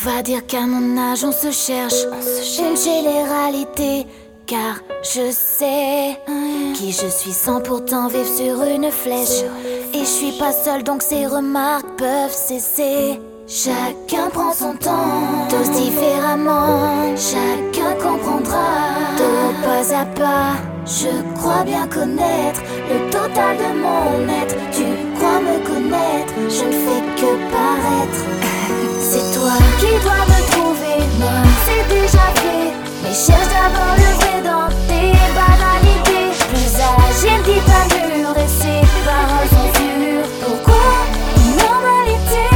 va dire qu'à mon âge on se cherche, une généralité. Car je sais qui je suis sans pourtant vivre sur une flèche. Et je suis pas seule donc ces remarques peuvent cesser. Chacun prend son temps, tous différemment. Chacun comprendra, de pas à pas. Je crois bien connaître le total de mon être. Tu crois me connaître, je ne fais que paraître. C'est toi qui dois me trouver, moi c'est déjà fait. Mais cherche d'abord le vrai dans tes banalités. Plus âgé, me dit pas mûr et ses paroles sont dures. Pourquoi normalité,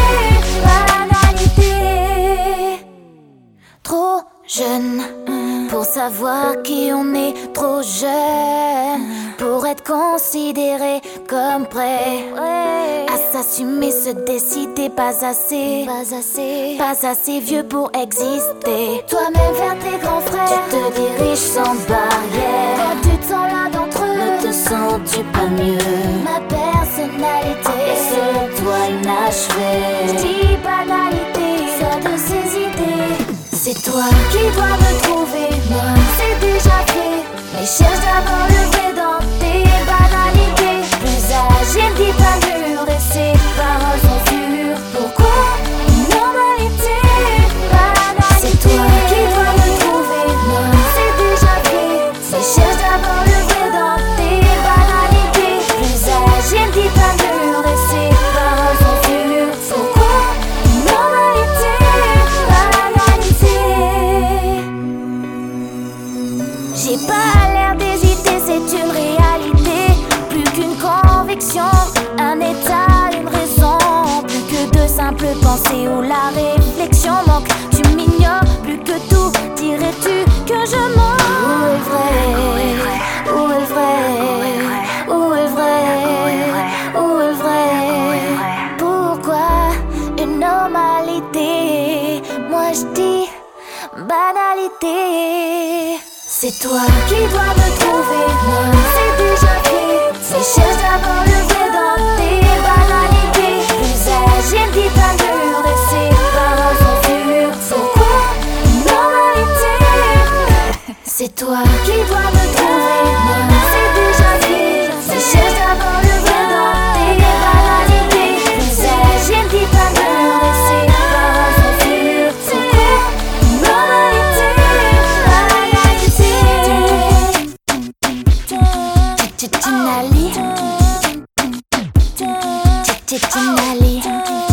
banalité? Trop jeune pour savoir qui on est, trop jeune pour être considéré comme prêt à s'assumer, se décider, pas assez vieux pour exister. Toi-même vers tes grands frères, tu te diriges sans barrière. Quand tu te sens l'un d'entre eux, ne te sens-tu pas mieux? Ma personnalité est selon toi inachevée. Je dis banalité, sors de ces idées. C'est toi qui dois me trouver, moi c'est déjà fait. Mais cherche d'abord le vrai dans tes banalités. Plus âgé, me dis pas mûr et ses paroles sont dures. Pourquoi normalité, banalité? C'est toi qui dois me trouver, moi c'est déjà fait. Mais cherche d'abord le vrai dans tes banalités. Plus âgé, me dis pas mûr et ses paroles sont dures. Pourquoi normalité, banalité? J'ai pas l'air d'hésiter, c'est une réalité. Plus qu'une conviction, un état, une raison. Plus que de simples pensées où la réflexion manque. Tu m'ignores plus que tout, dirais-tu que je mens? Où est le vrai? Où est le vrai? Où est le vrai? Où est le vrai? Pourquoi une normalité? Moi je dis banalité. C'est toi qui dois me trouver, moi c'est déjà fait. Mais cherche d'abord le vrai dans tes banalités. Plus âgé, me dis pas mûr et ses paroles sont dures. Pourquoi normalité? C'est toi qui dois me trouver, moi c'est déjà fait. Mais cherche d'abord le vrai dans tes banalités. Plus âgé, me dis pas mûr et ses paroles sont dures. Pourquoi normalité? Tinali,